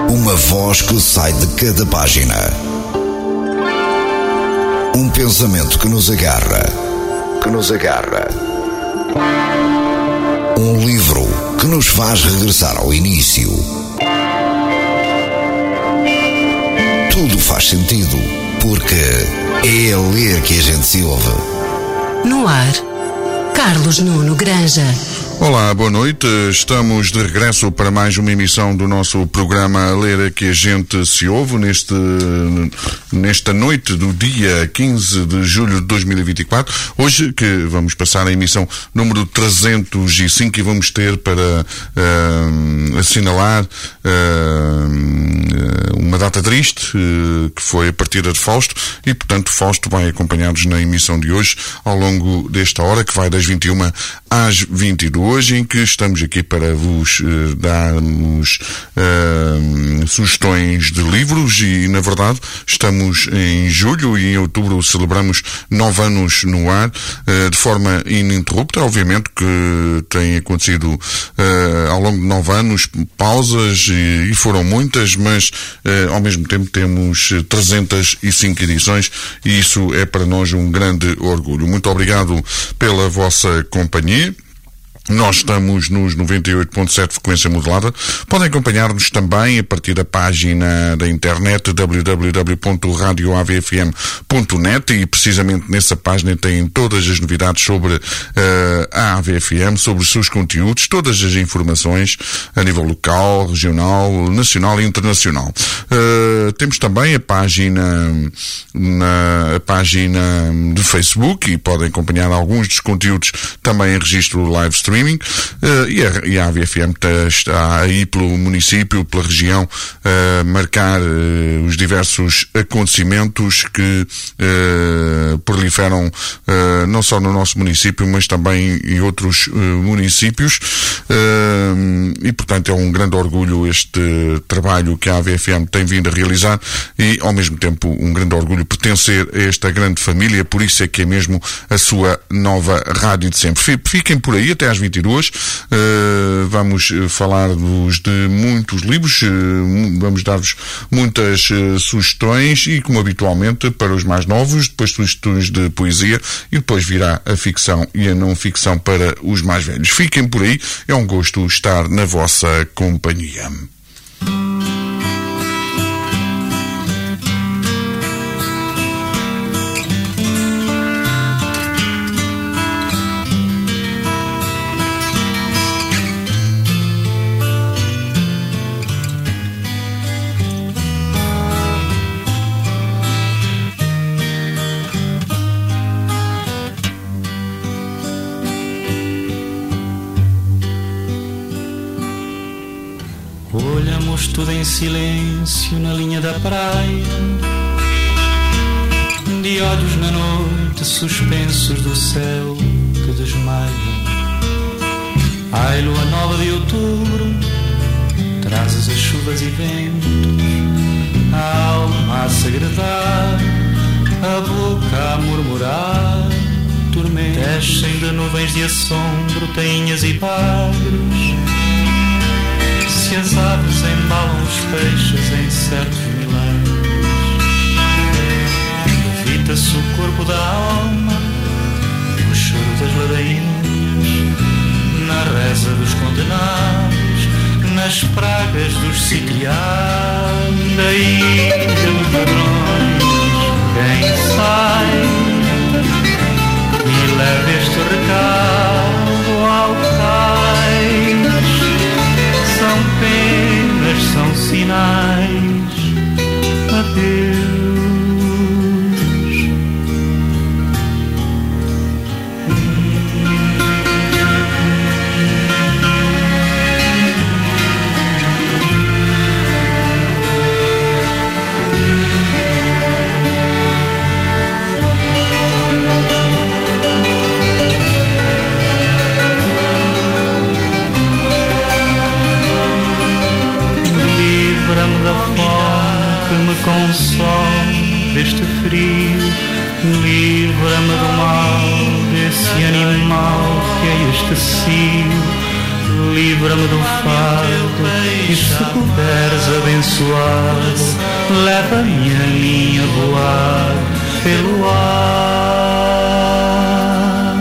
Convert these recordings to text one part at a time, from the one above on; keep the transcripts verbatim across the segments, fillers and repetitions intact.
Uma voz que sai de cada página. Um pensamento que nos agarra. Que nos agarra. Um livro que nos faz regressar ao início. Tudo faz sentido, porque é a ler que a gente se ouve. No ar, Carlos Nuno Granja. Olá, boa noite. Estamos de regresso para mais uma emissão do nosso programa Ler que a gente se ouve neste, nesta noite do dia quinze de julho de dois mil e vinte e quatro. Hoje que vamos passar a emissão número trezentos e cinco e vamos ter para uh, assinalar uh, uma data triste uh, que foi a partida de Fausto e, portanto, Fausto vai acompanhar-nos na emissão de hoje ao longo desta hora que vai das vinte e uma às vinte e duas. Hoje em que estamos aqui para vos uh, darmos uh, sugestões de livros e, na verdade, estamos em julho e em outubro celebramos nove anos no ar, uh, de forma ininterrupta. Obviamente que tem acontecido uh, ao longo de nove anos pausas e, e foram muitas, mas uh, ao mesmo tempo temos trezentas e cinco edições e isso é para nós um grande orgulho. Muito obrigado pela vossa companhia. Nós estamos nos noventa e oito ponto sete frequência modulada. Podem acompanhar-nos também a partir da página da internet w w w ponto radio a v f m ponto net e precisamente nessa página tem todas as novidades sobre uh, a A V F M, sobre os seus conteúdos, todas as informações a nível local, regional, nacional e internacional. Uh, temos também a página na a página de Facebook e podem acompanhar alguns dos conteúdos também em registro live stream. Uh, e, a, e a A V F M está aí pelo município, pela região, a uh, marcar uh, os diversos acontecimentos que uh, proliferam uh, não só no nosso município, mas também em outros uh, municípios. Uh, e, portanto, é um grande orgulho este trabalho que a A V F M tem vindo a realizar e, ao mesmo tempo, um grande orgulho pertencer a esta grande família. Por isso é que é mesmo a sua nova rádio de sempre. Fiquem por aí até às vinte e duas. Uh, vamos falar-vos de muitos livros, uh, vamos dar-vos muitas uh, sugestões e, como habitualmente, para os mais novos, depois sugestões de poesia e depois virá a ficção e a não ficção para os mais velhos. Fiquem por aí, é um gosto estar na vossa companhia. Olhamos tudo em silêncio na linha da praia, de olhos na noite suspensos do céu que desmaia. Ai, lua nova de outubro, trazes as chuvas e ventos, a alma a segredar, a boca a murmurar, tormentos descem de nuvens de assombro, tainhas e bagres. Se as aves embalam os peixes em certos milagres, levita-se o corpo da alma no choro das ladainhas, na reza dos condenados, nas pragas dos sitiados, da ilha dos ladrões. Quem sai e leva este recado ao cais, são penas, são sinais. Adeus. Console deste frio, livra-me do mal desse animal que é este cio, livra-me do fardo e se puderes abençoado, leva-me a mim a voar pelo ar.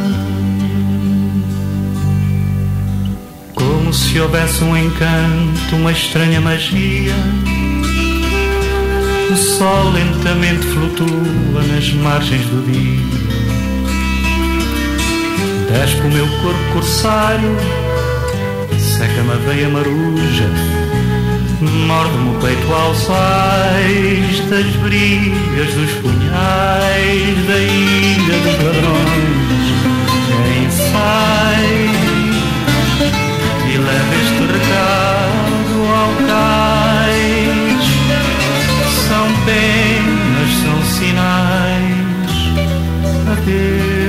Como se houvesse um encanto, uma estranha magia, o sol lentamente flutua nas margens do dia. Despe o meu corpo corsário, seca-me a veia maruja, morde-me o peito aos sais das brigas dos punhais da ilha dos ladrões. Quem sai e leva este recado ao cais, são penas, são sinais. Adeus.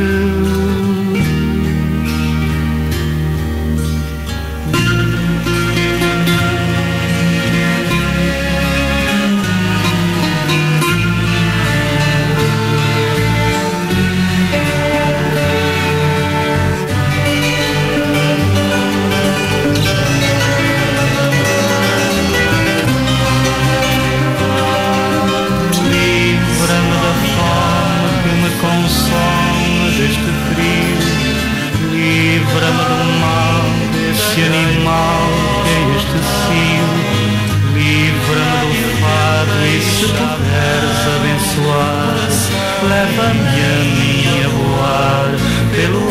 Livra-me do mal, desse animal que é este cio. Livra-me do fado e se puderes abençoar, leva-me a mim a voar pelo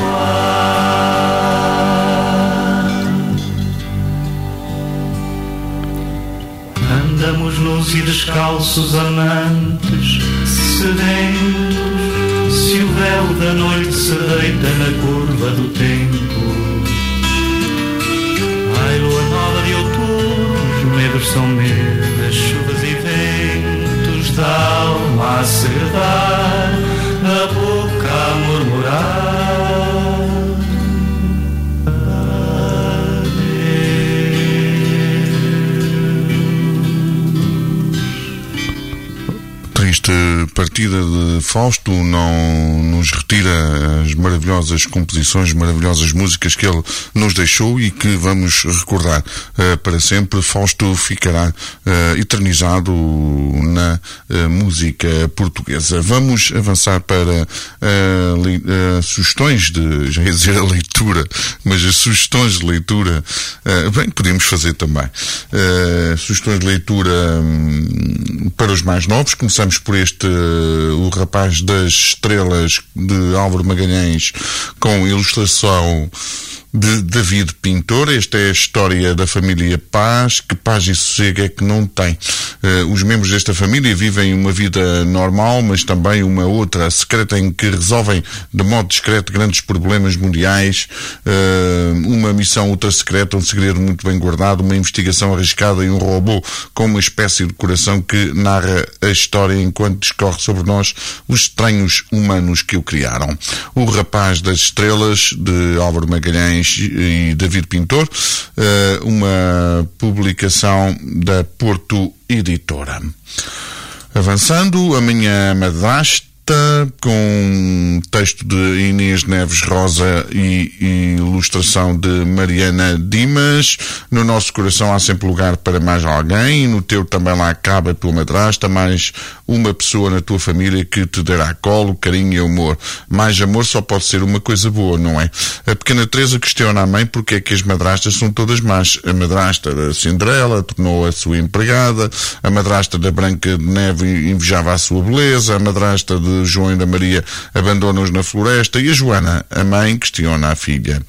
ar. Andamos nus e descalços, amantes, sedentos. Se o véu da noite se deita na curva do tempo, ai, lua nova de outubro, os medos são medos, chuvas e ventos, da alma a segredar, da boca a murmurar. Triste partida de Fausto não nos retira as maravilhosas composições, maravilhosas músicas que ele nos deixou e que vamos recordar uh, para sempre. Fausto ficará uh, eternizado na uh, música portuguesa. Vamos avançar para uh, uh, sugestões de, já ia dizer a leitura, mas as sugestões de leitura, uh, bem, podemos fazer também. Uh, sugestões de leitura um, para os mais novos. Começamos por este uh, O Rapaz das Estrelas, de Álvaro Magalhães, com ilustração de David Pintor. Esta é a história da família Paz. Que paz e sossego é que não tem? Uh, os membros desta família vivem uma vida normal, mas também uma outra secreta, em que resolvem de modo discreto grandes problemas mundiais. Uh, uma missão ultra secreta, um segredo muito bem guardado, uma investigação arriscada e um robô com uma espécie de coração que narra a história enquanto discorre sobre nós os estranhos humanos que o criaram. O Rapaz das Estrelas, de Álvaro Magalhães e David Pintor, uma publicação da Porto Editora. Avançando, A Minha Madrasta, com um texto de Inês Neves Rosa e, e ilustração de Mariana Dimas. No nosso coração há sempre lugar para mais alguém, e no teu também lá cabe a tua madrasta, mais uma pessoa na tua família que te dará colo, carinho e amor. Mais amor só pode ser uma coisa boa, não é? A pequena Teresa questiona a mãe porque é que as madrastas são todas más. A madrasta da Cinderela tornou a sua empregada, a madrasta da Branca de Neve invejava a sua beleza, a madrasta de João e da Maria abandona-os na floresta, e a Joana, a mãe, questiona a filha.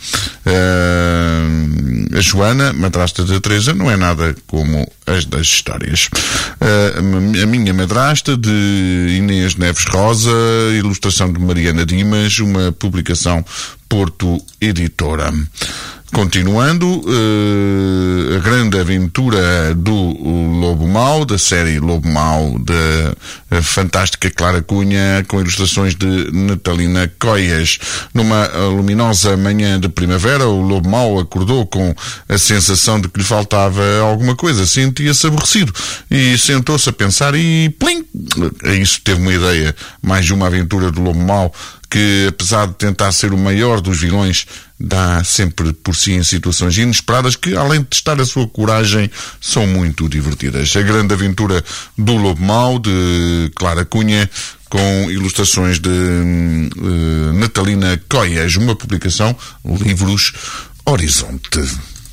Uh, a Joana, madrasta da Teresa, não é nada como as das histórias. Uh, a Minha Madrasta, de Inês Neves Rosa, ilustração de Mariana Dimas, uma publicação Porto Editora. Continuando, uh, a grande aventura do Lobo Mau, da série Lobo Mau, da uh, fantástica Clara Cunha, com ilustrações de Natalina Coias. Numa uh, luminosa manhã de primavera, o Lobo Mau acordou com a sensação de que lhe faltava alguma coisa. Sentia-se aborrecido e sentou-se a pensar e plim! A isso teve uma ideia, mais uma aventura do Lobo Mau, que, apesar de tentar ser o maior dos vilões, dá sempre por si em situações inesperadas que, além de testar a sua coragem, são muito divertidas. A Grande Aventura do Lobo Mau, de Clara Cunha, com ilustrações de uh, Natalina Coias, uma publicação, Livros Horizonte.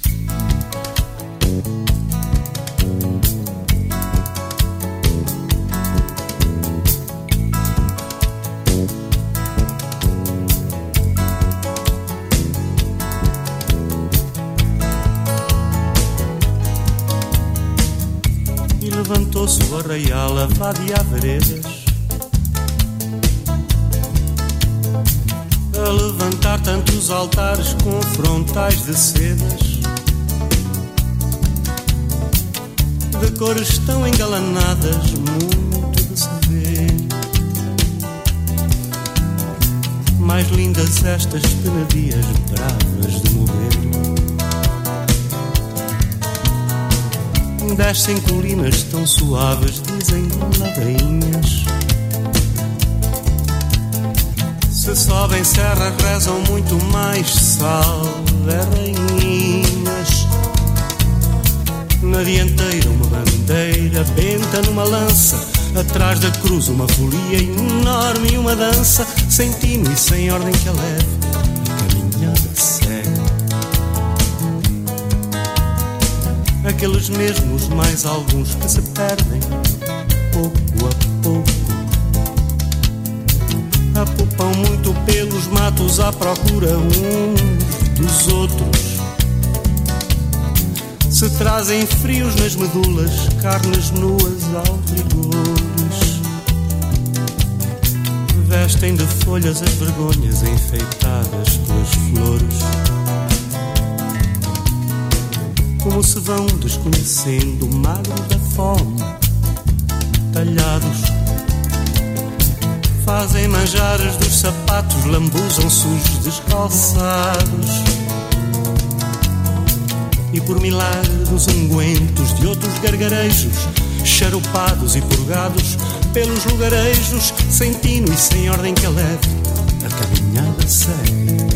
E levantou-se o arraial, a vadear veredas, a levantar tantos altares com frontais de sedas, de cores tão engalanadas, muito de se ver. Mais lindas estas penadias bravas de morrer. Descem colinas tão suaves, dizem ladainhas. Se sobem serras, rezam muito mais, salve rainhas. Na dianteira uma bandeira benta numa lança, atrás da cruz uma folia enorme e uma dança, sem tino e sem ordem que a leve, a caminhada segue. Aqueles mesmos, mais alguns que se perdem, pouco a pouco, apupam muito pelos matos à procura uns dos outros. Se trazem frios nas medulas, carnes nuas ao rigores. Vestem de folhas as vergonhas enfeitadas pelas flores. Como se vão desconhecendo, magros da fome, talhados. Fazem manjares dos sapatos, lambuzam sujos descalçados. E por milagre dos ungüentos de outros gargarejos, charupados e purgados pelos lugarejos, sem tino e sem ordem que a leve, a caminhada segue.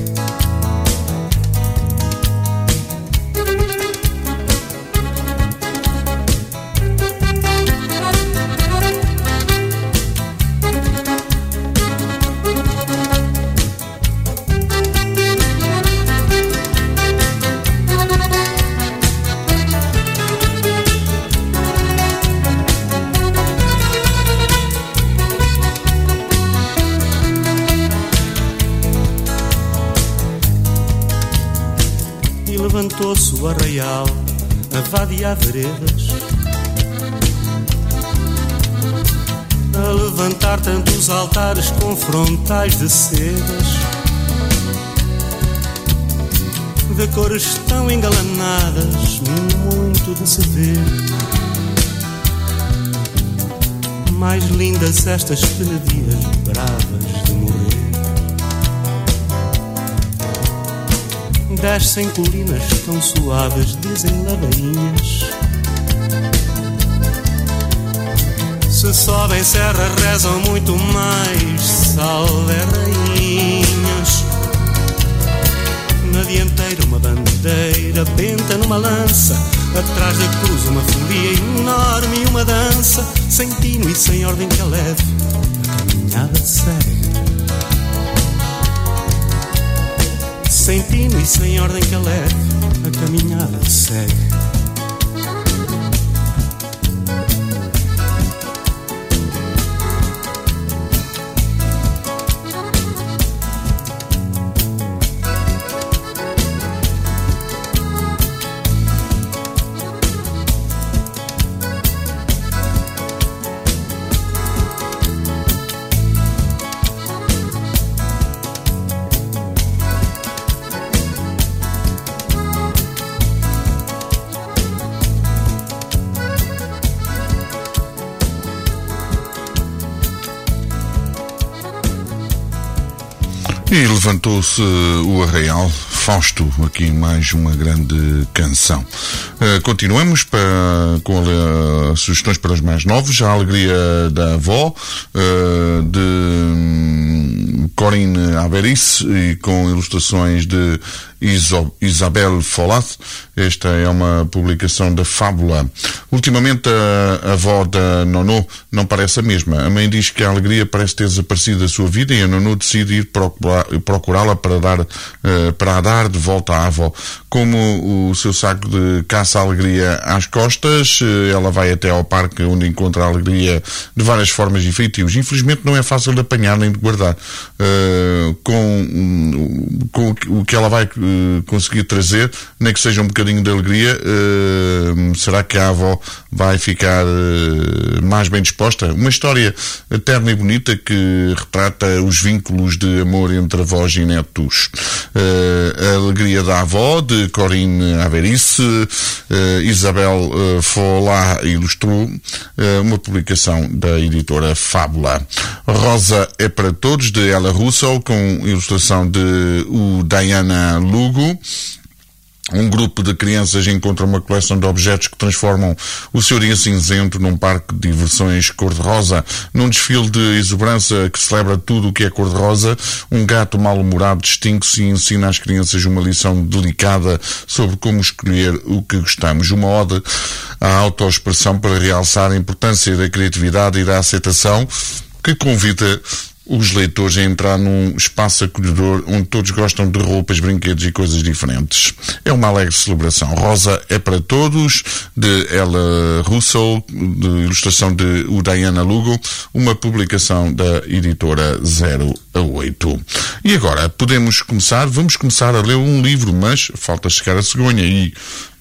Levantou-se o arraial, a vadear veredas, a levantar tantos altares com frontais de sedas, de cores tão engalanadas, muito de se ver. Mais lindas estas penadias bravas de morrer. Descem colinas tão suaves, dizem ladainhas. Se sobem serras, rezam muito mais, salve rainhas. Na dianteira uma bandeira benta numa lança, atrás da cruz uma folia enorme e uma dança, sem tino e sem ordem que a leve, a caminhada segue. Sem tino e sem ordem que a leve, a caminhada segue. E levantou-se o arraial, Fausto, aqui mais uma grande canção. Uh, continuamos para, com uh, sugestões para os mais novos, a alegria da avó, uh, de Corinne Averis e com ilustrações de Iso, Isabel Folat. Esta é uma publicação da Fábula. Ultimamente a, a avó da Nono não parece a mesma. A mãe diz que a alegria parece ter desaparecido da sua vida e a Nono decide ir procurar, procurá-la para dar, uh, para a dar de volta à avó. Como o seu saco de caça à alegria às costas, ela vai até ao parque onde encontra a alegria de várias formas e feitios. Infelizmente não é fácil de apanhar nem de guardar. Uh, com, com o que ela vai uh, conseguir trazer, nem que seja um bocadinho de alegria, uh, será que a avó vai ficar uh, mais bem disposta? Uma história terna e bonita que retrata os vínculos de amor entre avós e netos. Uh, a alegria da avó, de Corinne Averis, uh, Isabel uh, Folat ilustrou, uh, uma publicação da editora Fábula. Rosa é para todos, de Ella Russell, com ilustração de o Diana Lugo. Um grupo de crianças encontra uma coleção de objetos que transformam o seu dia cinzento num parque de diversões cor-de-rosa. Num desfile de exuberância que celebra tudo o que é cor-de-rosa, um gato mal-humorado distingue-se e ensina às crianças uma lição delicada sobre como escolher o que gostamos. Uma ode à autoexpressão para realçar a importância da criatividade e da aceitação, que convida os leitores a entrar num espaço acolhedor onde todos gostam de roupas, brinquedos e coisas diferentes. É uma alegre celebração. Rosa é para todos, de Ella Russell, de ilustração de o Diana Lugo, uma publicação da editora zero a oito. E agora podemos começar, vamos começar a ler um livro, mas falta chegar a cegonha e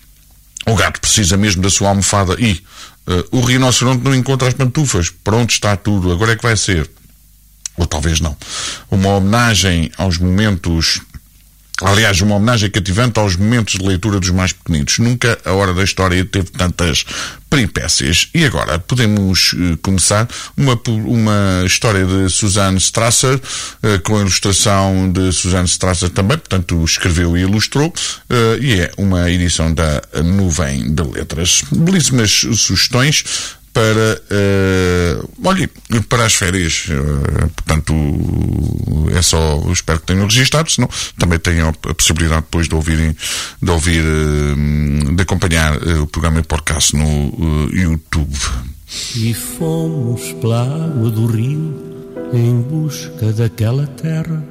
o gato precisa mesmo da sua almofada e uh, o rinoceronte não encontra as pantufas. Pronto, está tudo. Agora é que vai ser. Ou talvez não. Uma homenagem aos momentos, aliás, uma homenagem cativante aos momentos de leitura dos mais pequeninos. Nunca a hora da história teve tantas peripécias. E agora podemos uh, começar uma, uma história de Susanne Strasser, uh, com a ilustração de Susanne Strasser também, portanto escreveu e ilustrou, uh, e é uma edição da Nuvem de Letras. Belíssimas sugestões para, uh, olha, para as férias, uh, portanto, é só, espero que tenham registado, senão também tenham a possibilidade depois de ouvirem, de ouvir, uh, de acompanhar uh, o programa em podcast no uh, YouTube. E fomos pela água do rio em busca daquela terra,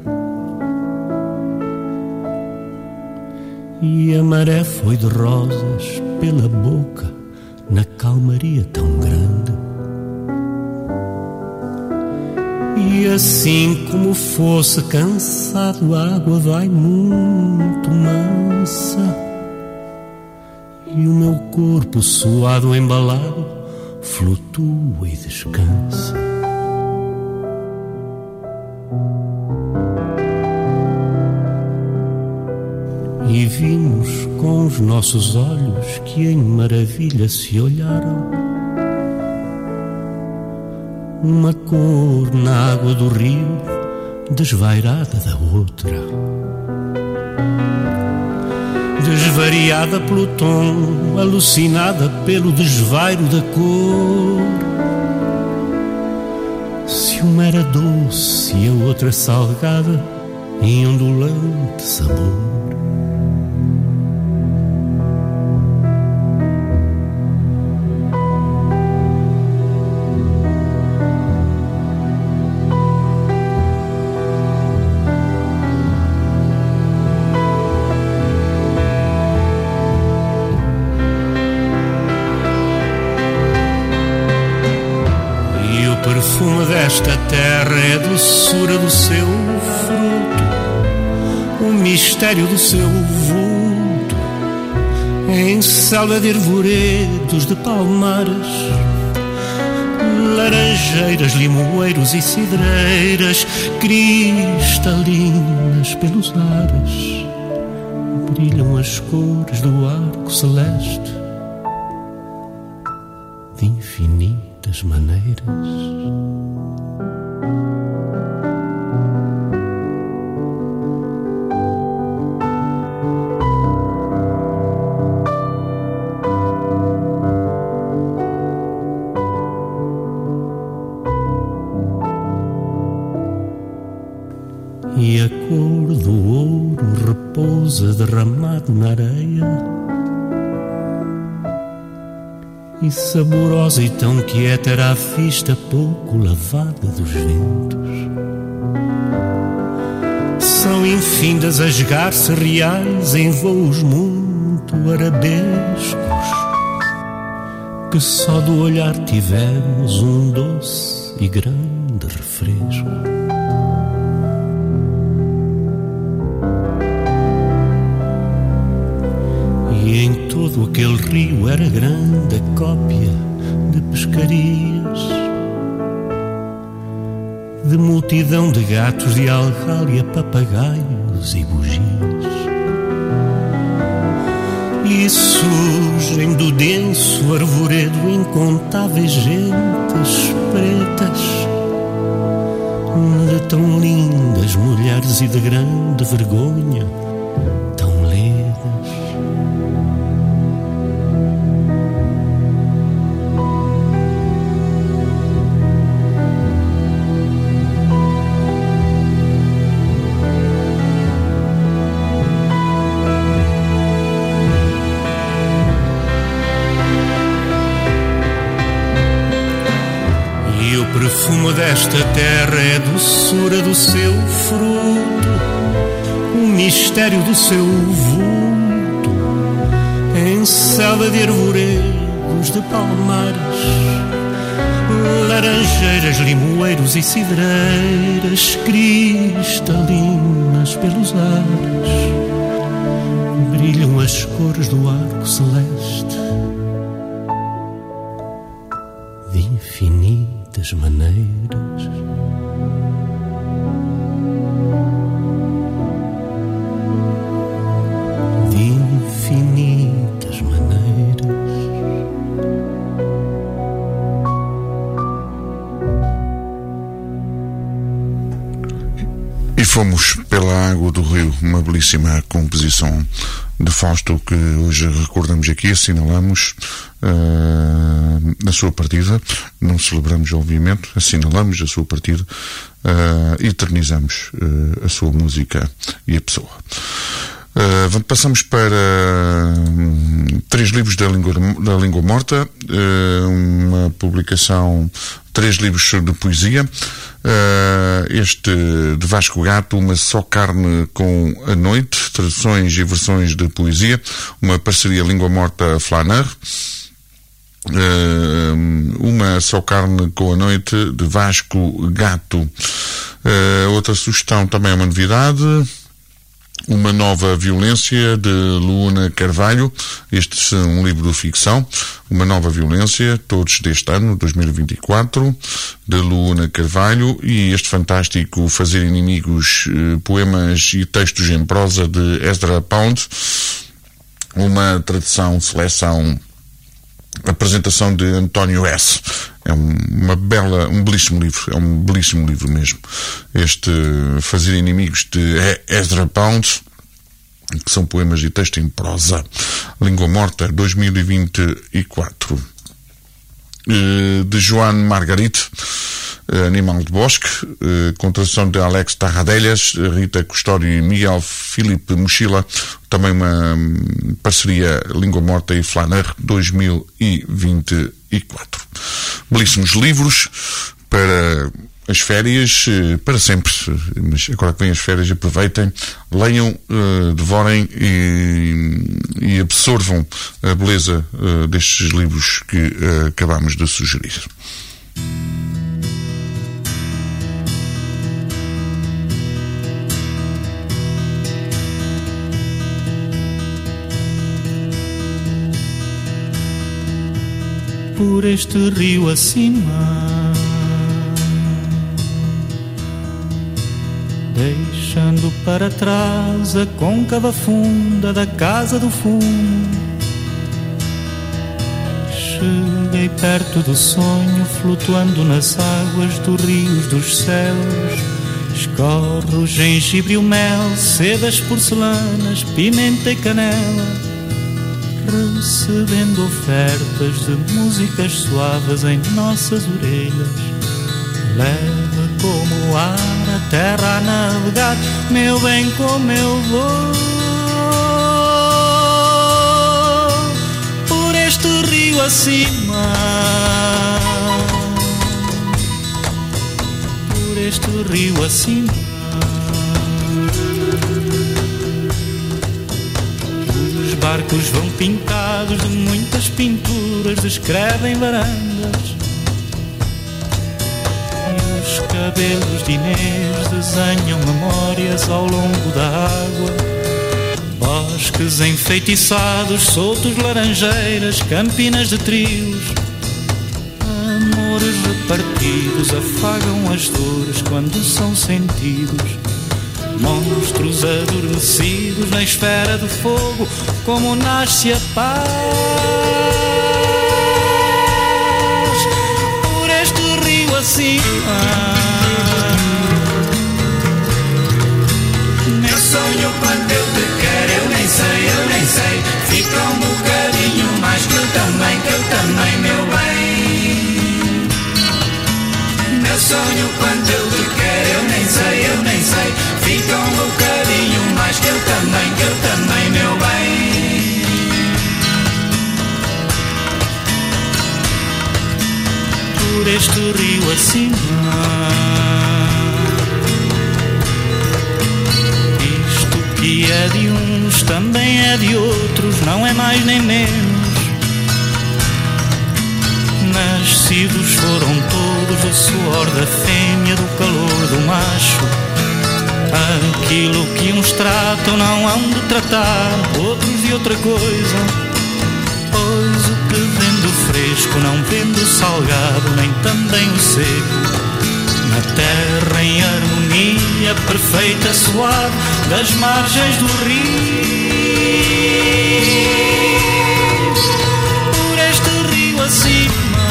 e a maré foi de rosas pela boca na calmaria tão grande. E assim como fosse cansado, a água vai muito mansa, e o meu corpo suado, embalado, flutua e descansa. E vimos com os nossos olhos que em maravilha se olharam, uma cor na água do rio desvairada da outra, desvariada pelo tom, alucinada pelo desvairo da cor. Se uma era doce e a outra salgada, em ondulante sabor. Esta terra é a doçura do seu fruto, o mistério do seu vulto, em selva de arvoredos, de palmares, laranjeiras, limoeiros e cidreiras, cristalinas pelos ares, brilham as cores do arco celeste, de infinitas maneiras. cravado na areia, e saborosa e tão quieta era a vista pouco lavada dos ventos. São infindas as garças reais em voos muito arabescos, que só do olhar tivemos um doce e grande refresco. E em todo aquele rio era grande a cópia de pescarias, de multidão de gatos de algália, papagaios e bugias. E surgem do denso arvoredo incontáveis gentes pretas, de tão lindas mulheres e de grande vergonha, tão legas. O perfume desta terra é a doçura do seu fruto, o mistério do seu vulto, em selva de arvoredos de palmares, laranjeiras, limoeiros e cidreiras cristalinas pelos ares, brilham as cores do arco celeste de infinitas maneiras. De infinitas maneiras. E fomos pela água do rio, uma belíssima composição de Fausto que hoje recordamos aqui, assinalamos uh, a sua partida, não celebramos obviamente, assinalamos a sua partida, uh, eternizamos uh, a sua música e a pessoa. Uh, passamos para um, três livros da língua, da língua morta, uh, uma publicação, três livros de poesia. Uh, este de Vasco Gato, Uma Só Carne com a Noite, traduções e versões de poesia, uma parceria Língua Morta Flaner. Uh, Uma Só Carne com a Noite, de Vasco Gato. Uh, outra sugestão também é uma novidade, Uma Nova Violência, de Luana Carvalho. Este é um livro de ficção, Uma Nova Violência, todos deste ano, dois mil e vinte e quatro, de Luana Carvalho. E este fantástico Fazer Inimigos, poemas e textos em prosa, de Ezra Pound. Uma tradução, seleção, apresentação de António S. É uma bela, um belíssimo livro, é um belíssimo livro mesmo. Este Fazer Inimigos, de Ezra Pound, que são poemas e texto em prosa. Língua Morta, dois mil e vinte e quatro. De Joan Margarit, Animal de Bosque, com tradução de Alex Tarradellas, Rita Custódio e Miguel Filipe Mochila, também uma parceria Língua Morta e Flaner, dois mil e vinte e quatro. Belíssimos livros para as férias, para sempre, mas agora que vêm as férias, aproveitem, leiam, uh, devorem e, e absorvam a beleza uh, destes livros que uh, acabamos de sugerir. Por este rio acima, deixando para trás a côncava funda da casa do fumo, cheguei perto do sonho, flutuando nas águas dos rios dos céus. Escorre o gengibre e o mel, sedas, porcelanas, pimenta e canela, recebendo ofertas de músicas suaves em nossas orelhas. Leve como o ar a terra a navegar, meu bem, como eu vou. rio acima, por este rio acima, os barcos vão pintados de muitas pinturas, descrevem varandas, e os cabelos de Inês desenham memórias ao longo da água. Bosques enfeitiçados, soltos laranjeiras, campinas de trios, amores repartidos afagam as dores quando são sentidos. Monstros adormecidos na esfera do fogo, como nasce a paz. Por este rio acima, meu sonho quando eu te quero, eu nem sei, eu nem sei, fica um bocadinho mais que eu também, que eu também, meu bem. Meu sonho quando eu te quero, eu nem sei, eu nem sei, fica um bocadinho mais que eu também, que eu também, meu bem. Por este rio acima, que é de uns também é de outros, não é mais nem menos. Nascidos foram todos do suor da fêmea, do calor do macho. Aquilo que uns tratam não hão de tratar outros de outra coisa, pois o que vem do fresco não vem do salgado, nem também o seco. Na terra em harmonia perfeita, suave, das margens do rio, por este rio acima,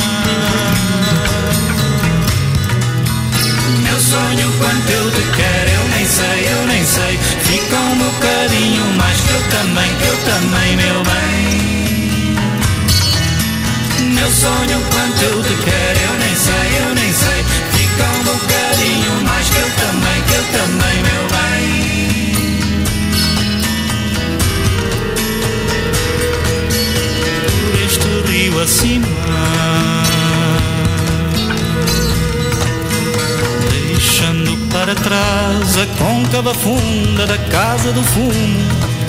meu sonho quando eu te quero, eu nem sei, eu nem sei, fica um bocadinho mais que eu também, que eu também, meu bem. Meu sonho quando eu te quero, eu nem sei, eu nem sei, fica um bocadinho mais que eu também, que eu também, meu bem. Por este rio acima, deixando para trás a côncava funda da casa do fumo,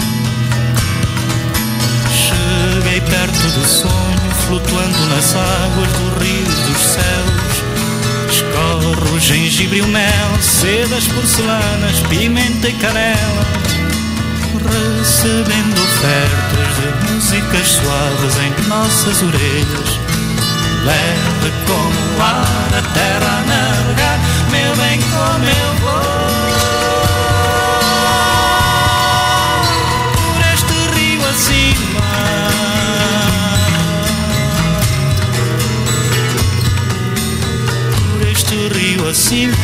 cheguei perto do sonho, flutuando nas águas do rio dos céus. Escorro gengibre e o mel, sedas, porcelanas, pimenta e canela, recebendo ofertas de músicas suaves em nossas orelhas. Leve como o ar a terra a navegar, meu bem, como eu vou por este rio acima. Rio acima,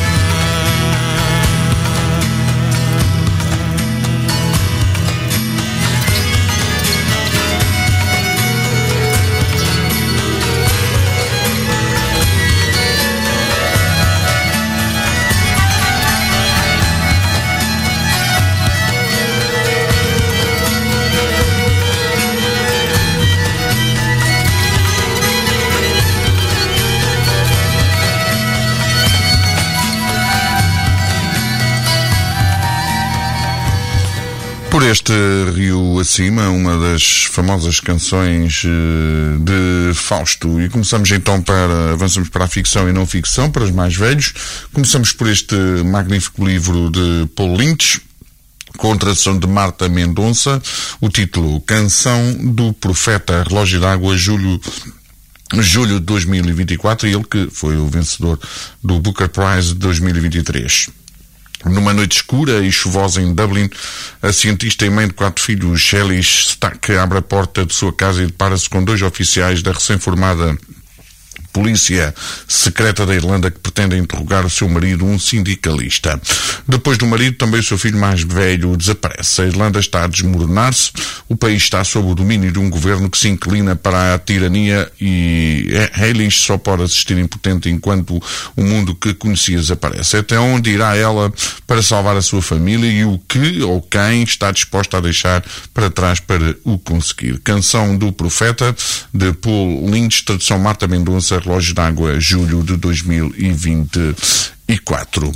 Por este rio acima, uma das famosas canções de Fausto. E começamos então para, avançamos para a ficção e não ficção, para os mais velhos. Começamos por este magnífico livro de Paul Lynch, com tradução de Marta Mendonça, o título Canção do Profeta, Relógio d'Água, julho julho de dois mil e vinte e quatro, e ele que foi o vencedor do Booker Prize de dois mil e vinte e três. Numa noite escura e chuvosa em Dublin, a cientista e mãe de quatro filhos, Shelley Stack, abre a porta de sua casa e depara-se com dois oficiais da recém-formada polícia secreta da Irlanda que pretende interrogar o seu marido, um sindicalista. Depois do marido, também o seu filho mais velho desaparece. A Irlanda está a desmoronar-se. O país está sob o domínio de um governo que se inclina para a tirania e Eilish só pode assistir impotente enquanto o mundo que conhecia desaparece. Até onde irá ela para salvar a sua família e o que ou quem está disposta a deixar para trás para o conseguir? Canção do Profeta, de Paul Lynch, tradução Marta Mendonça, Relógio d'Água, julho de dois mil e vinte e quatro.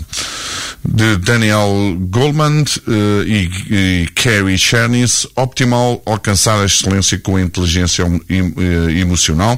De Daniel Goleman uh, e, e Carrie Chernis, Optimal, alcançar a excelência com a inteligência uh, emocional,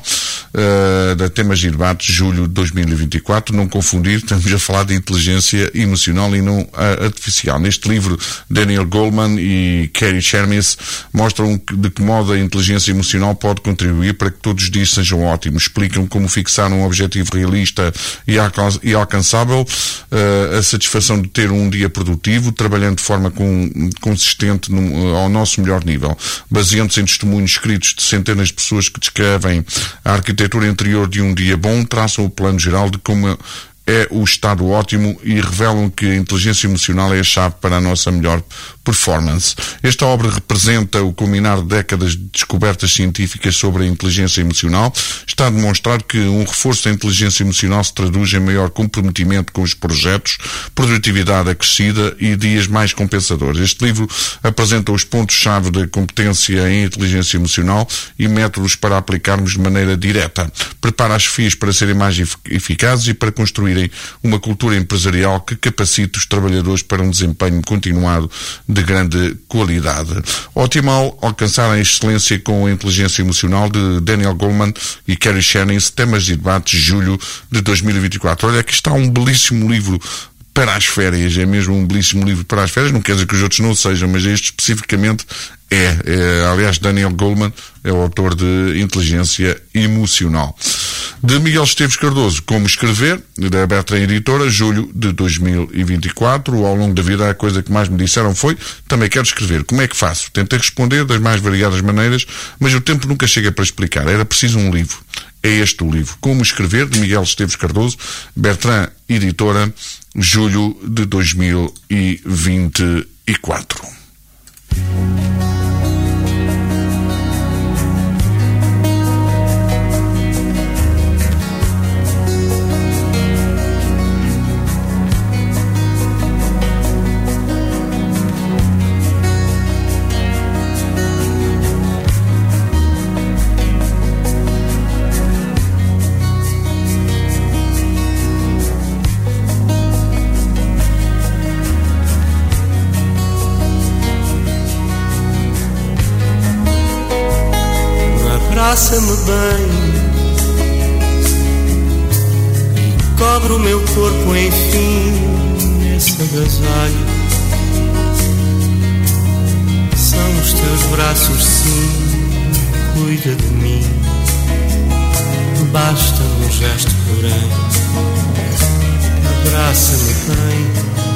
uh, da Temas e Debates, julho de dois mil e vinte e quatro. Não confundir, estamos a falar de inteligência emocional e não uh, artificial. Neste livro, Daniel Goleman e Carrie Chernis mostram de que modo a inteligência emocional pode contribuir para que todos os dias sejam ótimos. Explicam como fixar um objetivo realista e, alcan- e alcançável, uh, a satisfação de ter um dia produtivo, trabalhando de forma com, consistente no, ao nosso melhor nível. Baseando-se em testemunhos escritos de centenas de pessoas que descrevem a arquitetura interior de um dia bom, traçam o plano geral de como é o estado ótimo e revelam que a inteligência emocional é a chave para a nossa melhor performance. Esta obra representa o culminar de décadas de descobertas científicas sobre a inteligência emocional. Está a demonstrar que um reforço da inteligência emocional se traduz em maior comprometimento com os projetos, produtividade acrescida e dias mais compensadores. Este livro apresenta os pontos-chave da competência em inteligência emocional e métodos para aplicarmos de maneira direta. Prepara as F I As para serem mais eficazes e para construir uma cultura empresarial que capacite os trabalhadores para um desempenho continuado de grande qualidade. Optimal, alcançar a excelência com a inteligência emocional, de Daniel Goleman e Carrie Chernis, Temas e Debates, julho de dois mil e vinte e quatro. Olha, aqui está um belíssimo livro para as férias, é mesmo um belíssimo livro para as férias, não quer dizer que os outros não sejam, mas este especificamente é, é aliás, Daniel Goleman é o autor de Inteligência Emocional. De Miguel Esteves Cardoso, Como Escrever, da Bertrand Editora, julho de dois mil e vinte e quatro. Ao longo da vida, a coisa que mais me disseram foi: também quero escrever, como é que faço? Tentei responder das mais variadas maneiras, mas o tempo nunca chega para explicar. Era preciso um livro. É este o livro, Como Escrever, de Miguel Esteves Cardoso, Bertrand Editora, julho de dois mil e vinte e quatro. Abraça-me bem, cobre o meu corpo enfim nesse agasalho. São os teus braços, sim, cuida de mim. Basta um gesto, porém, abraça-me bem.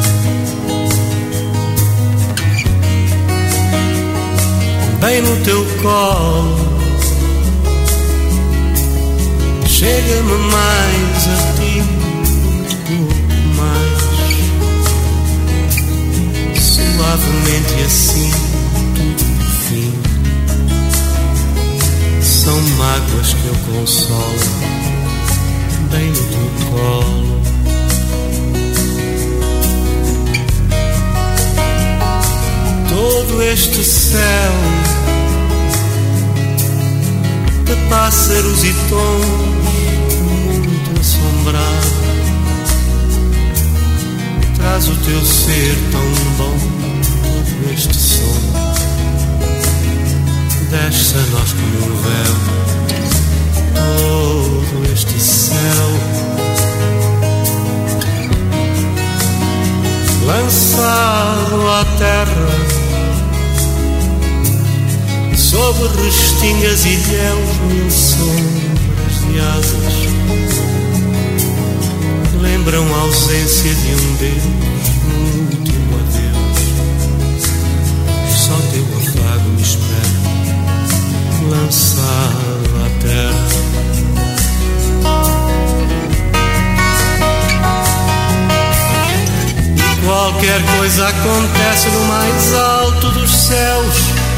Bem no teu colo, chega-me mais a ti, um pouco mais, suavemente e assim, tudo no fim. São mágoas que eu consolo, bem no teu colo. Todo este céu de pássaros e tons muito assombrado, traz o teu ser tão bom. Todo este som desce a nós como um véu. Todo este céu lançado à terra, sob restingas e ilhéus, mil sombras de asas lembram a ausência de um Deus no último adeus. Só teu afago me espera, lançado à terra. Qualquer coisa acontece no mais alto dos céus.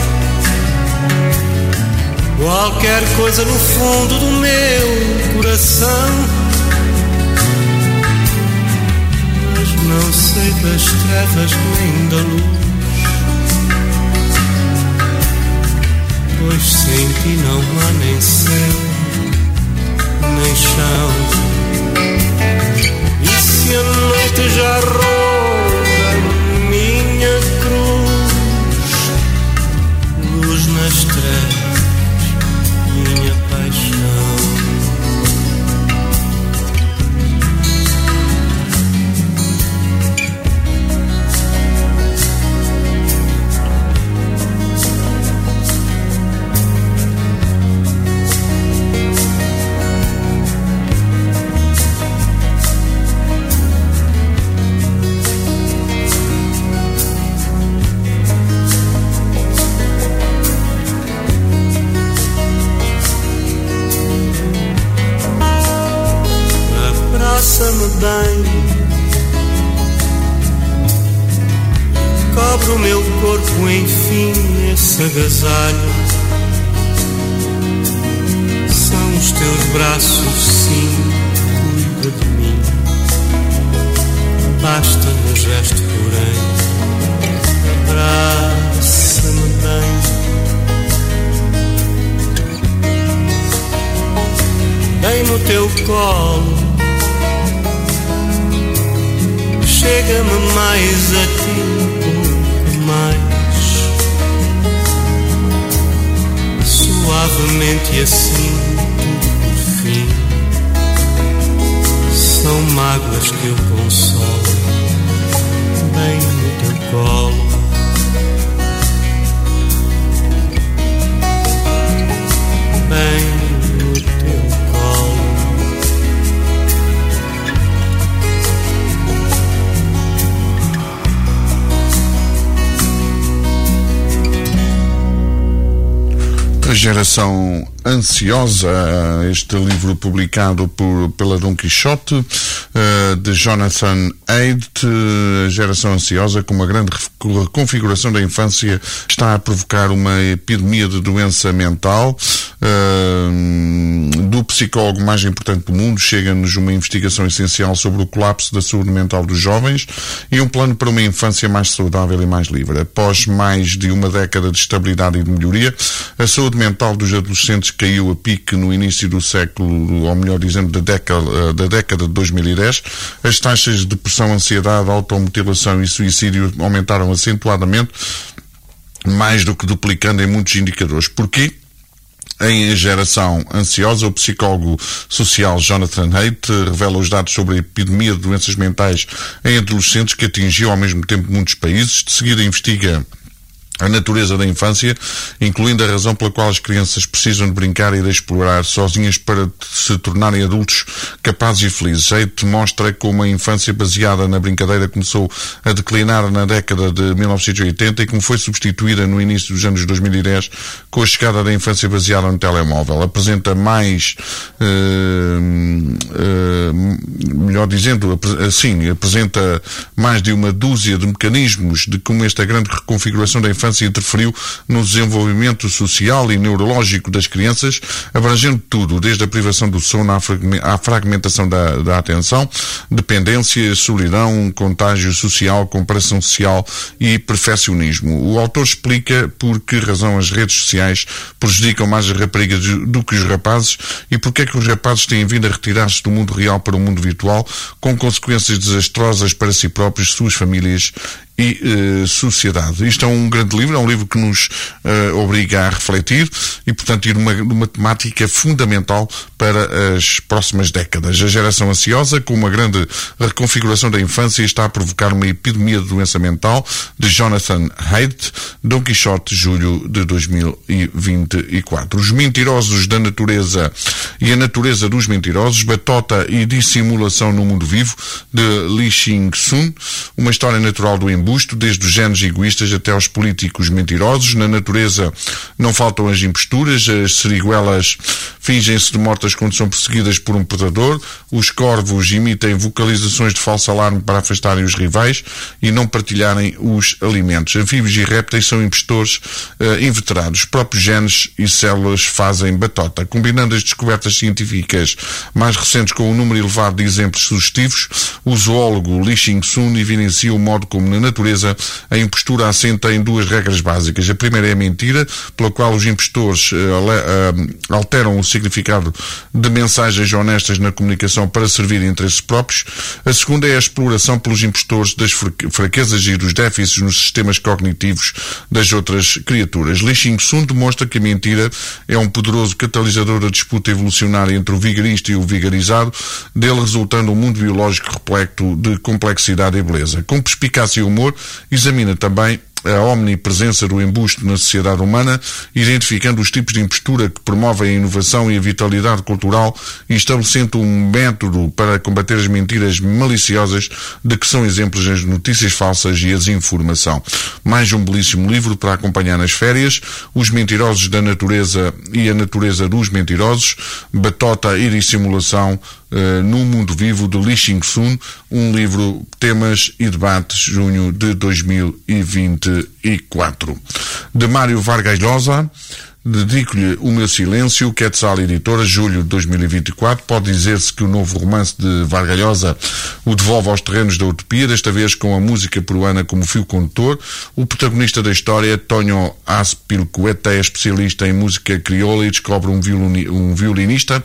Qualquer coisa no fundo do meu coração. Mas não sei das trevas nem da luz, pois sem ti não há nem céu, nem chão. E se a noite já roda minha cruz, luz nas trevas, minha paixão. Abraça-me bem, cobre o meu corpo, enfim, esse agasalho. São os teus braços, sim, cuida de mim. Basta no gesto, porém, abraça-me bem. Vem no teu colo, chega-me mais a ti, um pouco mais, suavemente, e assim, tudo por fim. São mágoas que eu consolo, bem no teu colo. Bem no teu colo. A Geração Ansiosa, este livro publicado por, pela Dom Quixote, de Jonathan Haidt. A Geração Ansiosa, com uma grande reconfiguração da infância, está a provocar uma epidemia de doença mental. Do psicólogo mais importante do mundo chega-nos uma investigação essencial sobre o colapso da saúde mental dos jovens e um plano para uma infância mais saudável e mais livre. Após mais de uma década de estabilidade e de melhoria, a saúde mental dos adolescentes caiu a pique no início do século, ou melhor dizendo, da década, da década de dois mil e dez. As taxas de depressão, ansiedade, automutilação e suicídio aumentaram acentuadamente, mais do que duplicando em muitos indicadores. Porquê? Em A Geração Ansiosa, o psicólogo social Jonathan Haidt revela os dados sobre a epidemia de doenças mentais em adolescentes que atingiu ao mesmo tempo muitos países. De seguida investiga a natureza da infância, incluindo a razão pela qual as crianças precisam de brincar e de explorar sozinhas para se tornarem adultos capazes e felizes. Haidt mostra como a infância baseada na brincadeira começou a declinar na década de mil novecentos e oitenta e como foi substituída no início dos anos dois mil e dez com a chegada da infância baseada no telemóvel. Apresenta mais, uh, uh, melhor dizendo, assim, apresenta mais de uma dúzia de mecanismos de como esta grande reconfiguração da infância interferiu no desenvolvimento social e neurológico das crianças, abrangendo tudo, desde a privação do sono à fragmentação da, da atenção, dependência, solidão, contágio social, comparação social e perfeccionismo. O autor explica por que razão as redes sociais prejudicam mais as raparigas do que os rapazes e porque é que os rapazes têm vindo a retirar-se do mundo real para o mundo virtual, com consequências desastrosas para si próprios, suas famílias e uh, sociedade. Isto é um grande livro, é um livro que nos uh, obriga a refletir e, portanto, ir numa, numa temática fundamental para as próximas décadas. A Geração Ansiosa, com uma grande reconfiguração da infância, está a provocar uma epidemia de doença mental, de Jonathan Haidt, Dom Quixote, julho de dois mil e vinte e quatro. Os mentirosos da natureza e a natureza dos mentirosos, batota e dissimulação no mundo vivo, de Li Xing Sun, uma história natural do embate embuste, desde os genes egoístas até aos políticos mentirosos. Na natureza não faltam as imposturas, as seriguelas fingem-se de mortas quando são perseguidas por um predador, os corvos imitem vocalizações de falso alarme para afastarem os rivais e não partilharem os alimentos. Anfíbios e répteis são impostores uh, inveterados. Os próprios genes e células fazem batota. Combinando as descobertas científicas mais recentes com um número elevado de exemplos sugestivos, o zoólogo Li Xing-sun evidencia o modo como na natureza a impostura assenta em duas regras básicas. A primeira é a mentira, pela qual os impostores uh, uh, alteram o significado de mensagens honestas na comunicação para servir interesses próprios. A segunda é a exploração pelos impostores das fraquezas e dos déficits nos sistemas cognitivos das outras criaturas. Li Xing-sun demonstra que a mentira é um poderoso catalisador da disputa evolucionária entre o vigarista e o vigarizado, dele resultando um mundo biológico repleto de complexidade e beleza. Com perspicácia e humor, examina também a omnipresença do embuste na sociedade humana, identificando os tipos de impostura que promovem a inovação e a vitalidade cultural e estabelecendo um método para combater as mentiras maliciosas de que são exemplos as notícias falsas e a desinformação. Mais um belíssimo livro para acompanhar nas férias, Os Mentirosos da Natureza e a Natureza dos Mentirosos, Batota e Dissimulação Uh, no Mundo Vivo, de Li Xing-sun, um livro Temas e Debates, junho de dois mil e vinte e quatro. De Mário Vargas Llosa, dedico-lhe o meu silêncio, Quetzal Editora, julho de dois mil e vinte e quatro. Pode dizer-se que o novo romance de Vargas Llosa o devolve aos terrenos da utopia, desta vez com a música peruana como fio condutor. O protagonista da história, Tonho Azpilicueta, é especialista em música crioula e descobre um, violini, um violinista,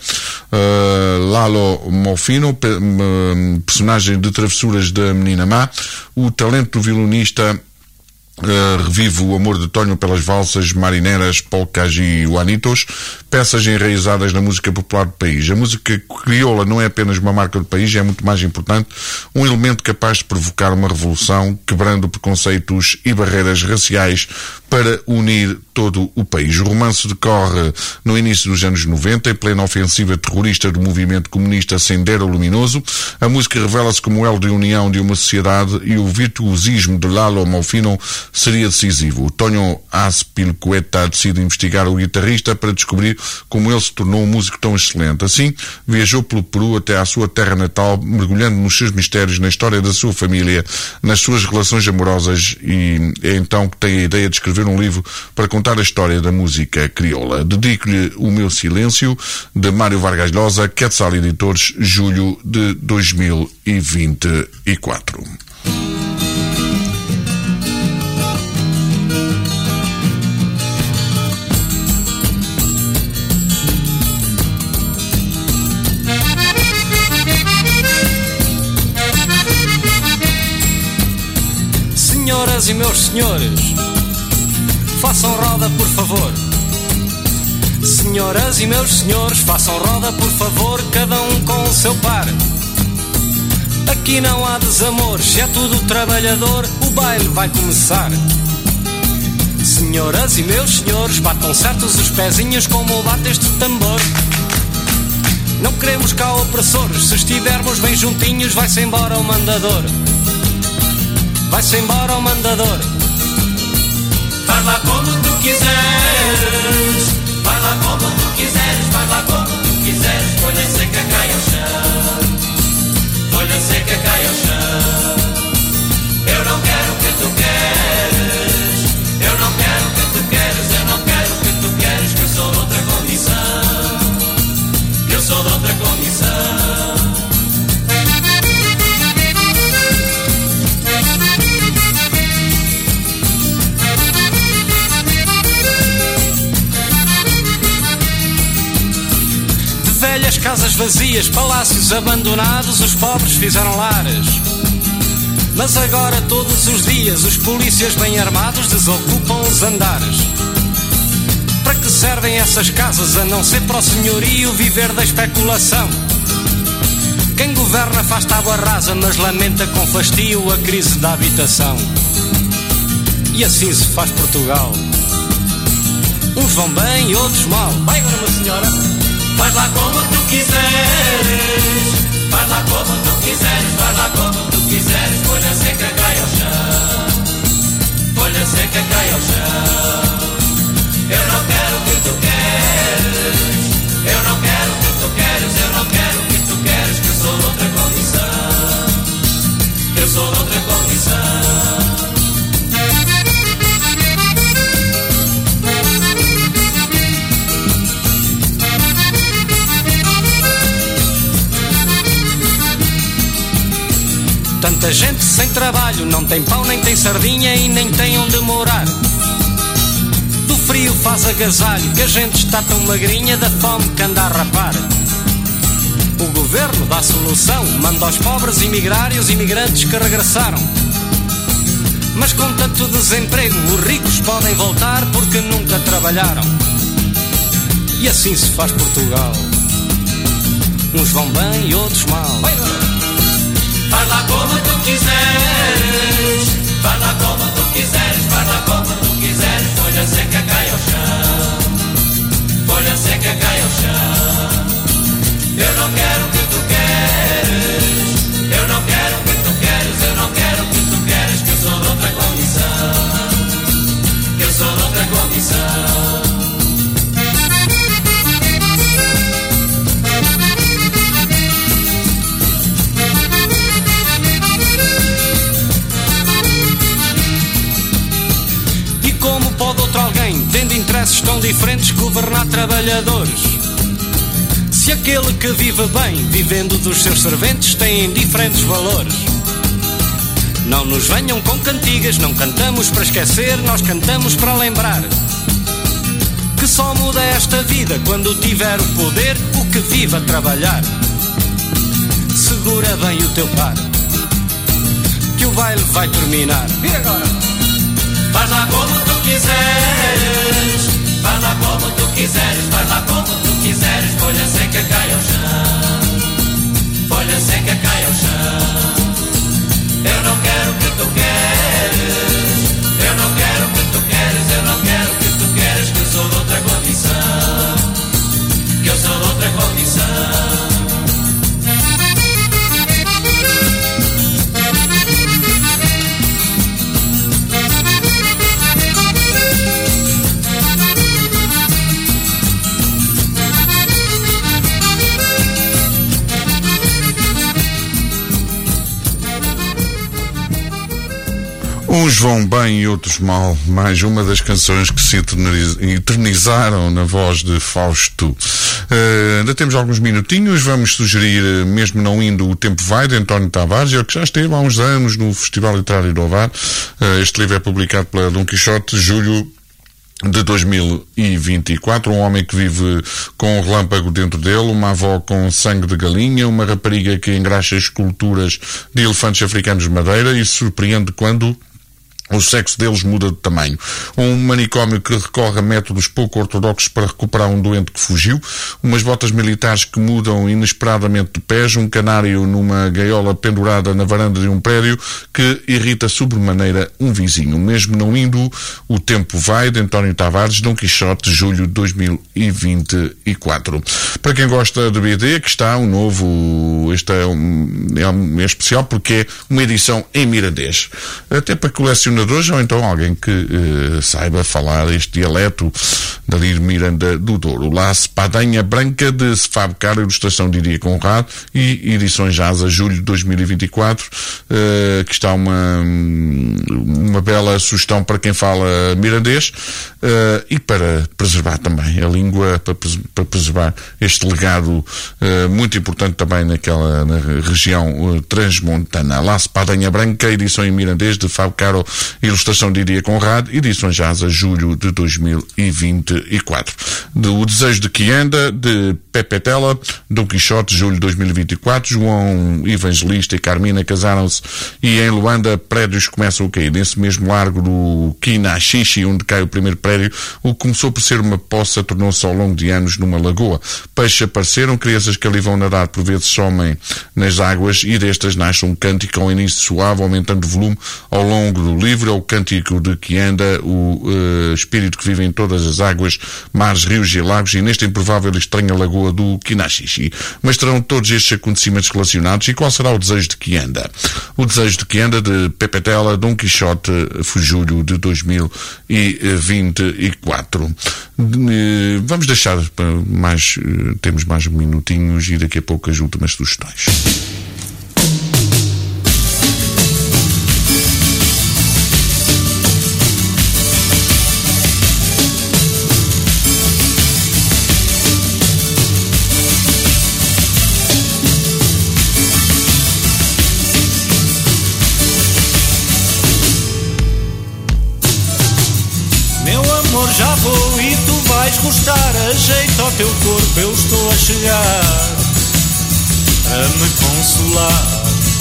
uh, Lalo Molfino, pe, uh, personagem de Travessuras da Menina Má. O talento do violinista Uh, revive o amor de Tonho pelas valsas, marineiras, polcas e juanitos, peças enraizadas na música popular do país. A música crioula não é apenas uma marca do país, é muito mais importante, um elemento capaz de provocar uma revolução, quebrando preconceitos e barreiras raciais para unir todo o país. O romance decorre no início dos anos noventa, em plena ofensiva terrorista do movimento comunista Sendero Luminoso. A música revela-se como elo de união de uma sociedade e o virtuosismo de Lalo Molfino seria decisivo. O Tonho Azpilicueta decide investigar o guitarrista para descobrir como ele se tornou um músico tão excelente. Assim, viajou pelo Peru até à sua terra natal, mergulhando nos seus mistérios, na história da sua família, nas suas relações amorosas, e é então que tem a ideia de escrever um livro para contar a história da música crioula. Dedico-lhe o meu silêncio, de Mário Vargas Llosa, Quetzal Editores, julho de dois mil e vinte e quatro. Senhoras e meus senhores, façam roda por favor. Senhoras e meus senhores, façam roda por favor, cada um com o seu par. Aqui não há desamor, se é tudo trabalhador, o baile vai começar. Senhoras e meus senhores, batam certos os pezinhos como bate este tambor. Não queremos cá opressores, se estivermos bem juntinhos vai-se embora o mandador. Vai-se embora o mandador. Faz lá como tu quiseres, faz lá como tu quiseres, faz lá como tu quiseres. Folha seca cai ao chão, folha seca cai ao chão. Eu não quero o que tu queres, eu não quero o que tu queres, eu não quero o que tu queres, que eu sou de outra condição, eu sou de outra condição. Velhas casas vazias, palácios abandonados, os pobres fizeram lares. Mas agora todos os dias os polícias bem armados desocupam os andares. Para que servem essas casas a não ser para o senhorio viver da especulação? Quem governa faz tábua rasa, mas lamenta com fastio a crise da habitação. E assim se faz Portugal. Uns vão bem e outros mal. Vai agora, uma senhora. Faz lá como tu quiseres, faz lá como tu quiseres, faz lá como tu quiseres, folha seca cai ao chão, seca cai ao chão. Eu não quero o que tu queres, eu não quero o que tu queres, eu não quero o que tu queres, que eu sou de outra condição, que eu sou de outra condição. Tanta gente sem trabalho, não tem pão, nem tem sardinha e nem tem onde morar. Do frio faz agasalho, que a gente está tão magrinha da fome que anda a rapar. O governo dá solução, manda aos pobres emigrar e os imigrantes que regressaram. Mas com tanto desemprego, os ricos podem voltar porque nunca trabalharam. E assim se faz Portugal. Uns vão bem e outros mal. Faz lá como tu quiseres, faz lá como tu quiseres, faz lá como tu quiseres. Folha seca cai ao chão, folha seca cai ao chão. Eu não quero o que tu queres, eu não quero o que tu queres, eu não quero o que tu queres, que eu sou de outra condição, que eu sou de outra condição. Pode outro alguém, tendo interesses tão diferentes, governar trabalhadores? Se aquele que vive bem, vivendo dos seus serventes, tem diferentes valores. Não nos venham com cantigas, não cantamos para esquecer, nós cantamos para lembrar que só muda esta vida quando tiver o poder o que vive a trabalhar. Segura bem o teu par, que o baile vai terminar. E agora? Faz lá como tu quiseres, faz lá como tu quiseres, faz lá como tu quiseres. Folha seca cai ao chão, folha seca cai ao chão. Eu não quero o que tu queres, eu não quero o que tu queres, eu não quero o que tu queres, que eu sou de outra condição, que eu sou de outra condição. Uns vão bem e outros mal. Mais uma das canções que se eternizaram na voz de Fausto. Uh, ainda temos alguns minutinhos. Vamos sugerir, mesmo não indo, O Tempo Vai, de António Tavares, ele que já esteve há uns anos no Festival Literário do Ovar. Uh, este livro é publicado pela Dom Quixote, julho de dois mil e vinte e quatro. Um homem que vive com um relâmpago dentro dele, uma avó com sangue de galinha, uma rapariga que engraxa esculturas de elefantes africanos de madeira e se surpreende quando o sexo deles muda de tamanho. Um manicômio que recorre a métodos pouco ortodoxos para recuperar um doente que fugiu. Umas botas militares que mudam inesperadamente de pés. Um canário numa gaiola pendurada na varanda de um prédio que irrita sobremaneira um vizinho. Mesmo não indo, O Tempo Vai, de António Tavares, Dom Quixote, julho de dois mil e vinte e quatro. Para quem gosta de B D, que está um novo... Este é, um, é, um, é especial porque é uma edição em mirandês. Até para colecionar ou então alguém que uh, saiba falar este dialeto dali de Miranda do Douro. La Espadinha Branca, de Fábio Caro, ilustração de Iria Conrado, e edições Jasa, julho de dois mil e vinte e quatro, uh, que está uma, uma bela sugestão para quem fala mirandês uh, e para preservar também a língua, para, para preservar este legado uh, muito importante também naquela na região uh, transmontana. La Espadinha Branca, edição em mirandês, de Fábio Caro, ilustração de Iria Conrado, edições Jasa, julho de dois mil e vinte e quatro. De O Desejo de Quianda, de Pepe Tela, Dom Quixote, julho de dois mil e vinte e quatro. João Evangelista e Carmina casaram-se e em Luanda prédios começam a cair. Nesse mesmo largo do Quinaxixe, onde cai o primeiro prédio, o que começou por ser uma poça tornou-se ao longo de anos numa lagoa. Peixes apareceram, crianças que ali vão nadar por vezes somem nas águas e destas nasce um cântico ao início suave, aumentando o volume ao longo do livro. É o cântico de Quianda, o uh, espírito que vive em todas as águas, mares, rios e lagos, e nesta improvável e estranha lagoa Lagoa do Quinaxixi. Mas terão todos estes acontecimentos relacionados, e qual será o desejo de que anda? O desejo de que anda de Pepe Tela, Dom Quixote, Julho de dois mil e vinte e quatro. Vamos deixar mais, temos mais minutinhos e daqui a pouco as últimas sugestões. Já vou e tu vais gostar. Ajeita o teu corpo, eu estou a chegar a me consolar.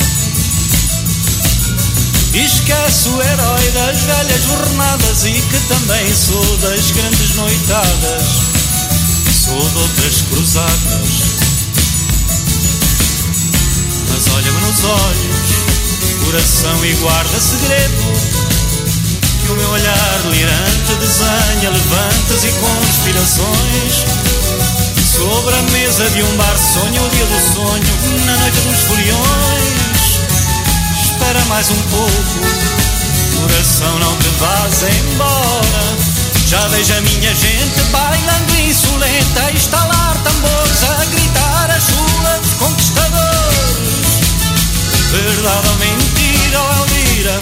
Esquece o herói das velhas jornadas e que também sou das grandes noitadas, sou de outras cruzadas. Mas olha-me nos olhos, coração, e guarda segredo. O meu olhar delirante desenha levantes e conspirações. Sobre a mesa de um bar sonho o dia do sonho, na noite dos foliões. Espera mais um pouco, coração, não te vás embora. Já vejo a minha gente bailando insolente, a estalar tambores, a gritar as suas conquistadores. Verdade ou mentira, ou Elvira?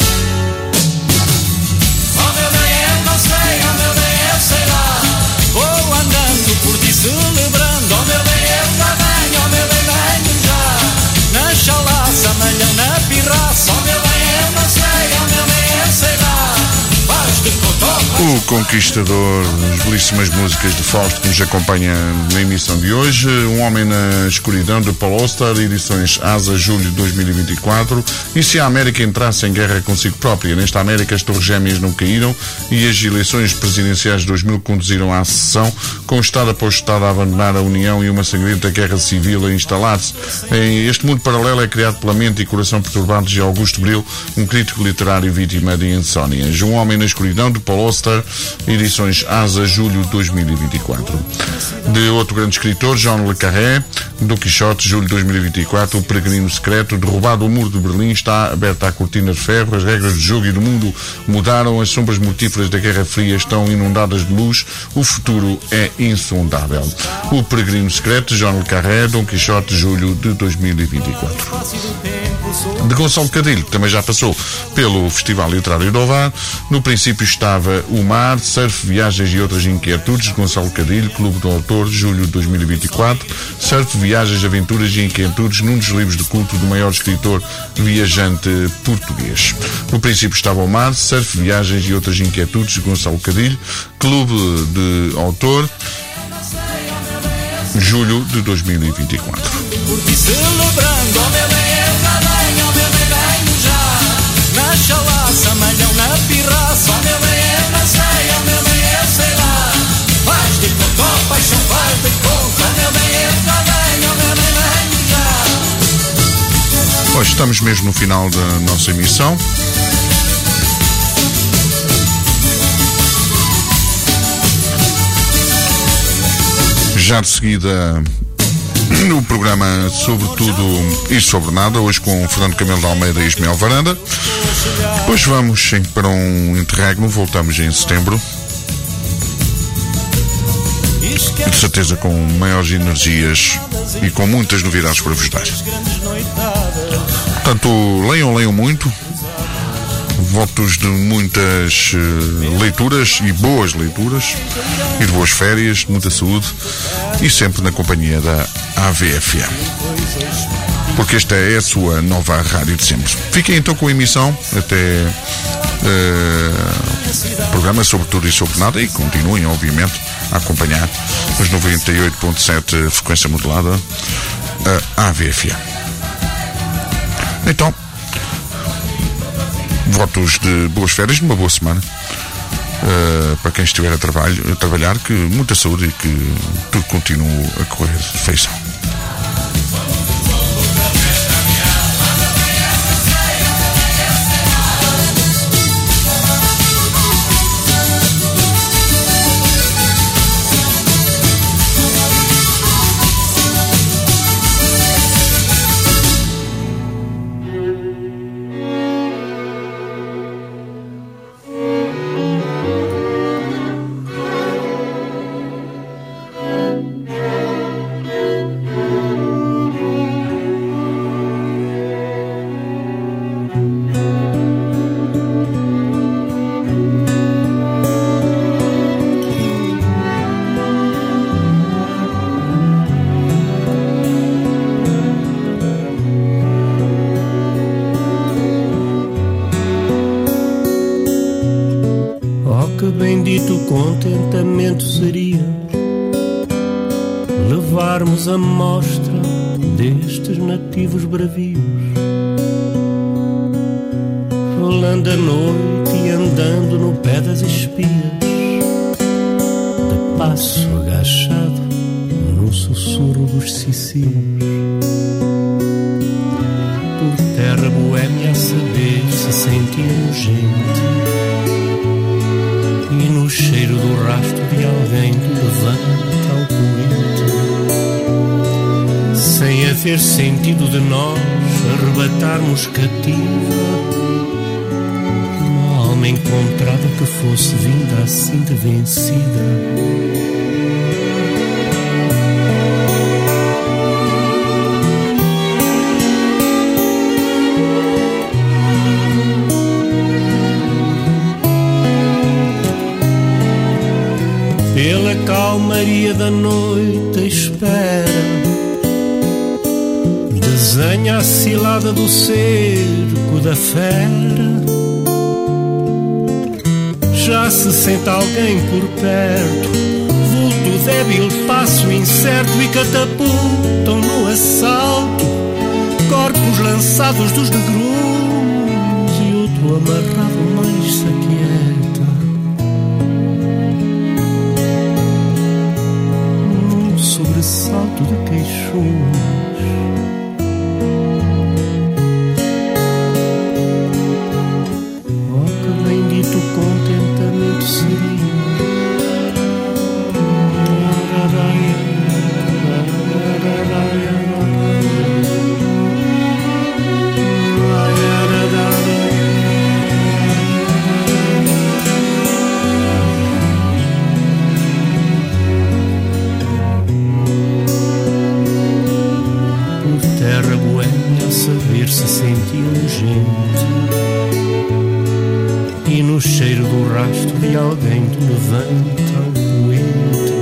Não sei, oh meu bem, eu sei lá. Vou andando por ti celebrando. Oh meu bem, eu já venho, oh meu bem, venho já. Na chalaça, amanhã na pirraça. Oh meu bem, eu não sei, oh meu bem, eu sei lá. Vais de cotó. O Conquistador, as belíssimas músicas de Fausto que nos acompanha na emissão de hoje. Um Homem na Escuridão, de Paul Auster, edições Asa, julho de dois mil e vinte e quatro. E se a América entrasse em guerra consigo própria? Nesta América as torres gêmeas não caíram e as eleições presidenciais de dois mil conduziram à secessão, com o Estado após o Estado a abandonar a União e uma sangrenta guerra civil a instalar-se. Este mundo paralelo é criado pela mente e coração perturbados de Augusto Bril, um crítico literário vítima de insónias. Um Homem na Escuridão, de Paul Auster, edições Asa, julho de dois mil e vinte e quatro. De outro grande escritor, John Le Carré, Dom Quixote, julho de dois mil e vinte e quatro. O Peregrino Secreto, derrubado o muro de Berlim, está aberta a cortina de ferro, as regras do jogo e do mundo mudaram, as sombras mortíferas da Guerra Fria estão inundadas de luz, o futuro é insondável. O Peregrino Secreto, John Le Carré, Dom Quixote, julho de dois mil e vinte e quatro. De Gonçalo Cadilho, que também já passou pelo Festival Literário do Ovar. No princípio estava O Mar, Surf, Viagens e Outras Inquietudes, de Gonçalo Cadilho, Clube do Autor, julho de dois mil e vinte e quatro. Surf, Viagens, Aventuras e Inquietudes, num dos livros de culto do maior escritor viajante português. No princípio estava O Mar, Surf, Viagens e Outras Inquietudes, de Gonçalo Cadilho, Clube de Autor, julho de dois mil e vinte e quatro. Por ti celebrando, oh meu bem, eu já venho, oh meu bem, venho já. Na chalaça, amanhã na pirraça, oh meu bem, eu não sei, oh meu bem, eu sei lá. Vais de cotó, paixão, vais de conta, oh meu bem, eu já venho, oh meu bem, venho já. Hoje estamos mesmo no final da nossa emissão. Já de seguida, no programa Sobre Tudo e Sobre Nada, hoje com Fernando Camelo de Almeida e Ismael Varanda. Depois vamos para um interregno, voltamos em setembro. De certeza com maiores energias e com muitas novidades para vos dar. Portanto, leiam, leiam muito. Votos de muitas uh, leituras e boas leituras e de boas férias, de muita saúde e sempre na companhia da A V F M, porque esta é a sua nova rádio de sempre. Fiquem então com a emissão até uh, programa Sobre Tudo e Sobre Nada e continuem obviamente a acompanhar os noventa e oito ponto sete frequência modulada, a A V F M. Então, votos de boas férias, de uma boa semana uh, para quem estiver a, trabalho, a trabalhar, que muita saúde e que tudo continue a correr de feição. bendito contentamento seria levarmos a mostra destes nativos bravios, falando à noite e andando no pé das espias, de passo agachado no sussurro dos cicios, por terra boémia a saber se sentíamos gente, e no cheiro do rastro de alguém que levanta ao poente, sem haver sentido de nós arrebatarmos cativa uma alma encontrada que fosse vinda assim de vencida. Pela calmaria da noite à espera, desenha a cilada do cerco da fera. Já se sente alguém por perto, vulto débil, passo incerto, e catapultam no assalto corpos lançados dos negruns, e outro amarrado mais se aquieta num sobressalto de queixumes. Contentamento seria por terra boêmia a saber se sentiam gente, e no cheiro do rastro de alguém que levanta ao poente,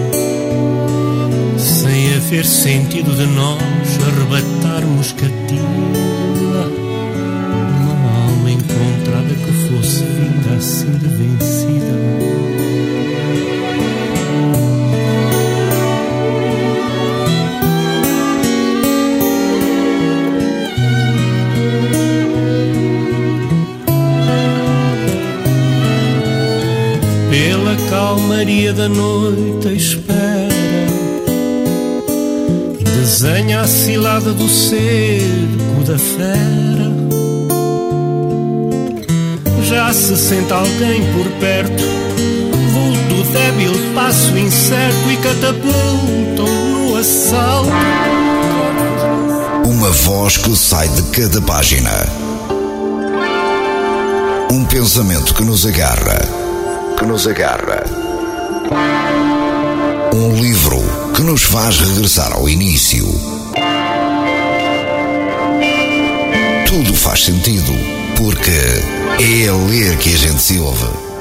sem haver sentido de nós arrebatarmos cativa uma alma encontrada que fosse vinda assim de vencida. Pela calmaria da noite à espera, desenha a cilada do cerco da fera. Já se sente alguém por perto, vulto débil, passo incerto, e catapultam no assalto. Uma voz que sai de cada página, um pensamento que nos agarra, que nos agarra. Um livro que nos faz regressar ao início. Tudo faz sentido, porque é a ler que a gente se ouve.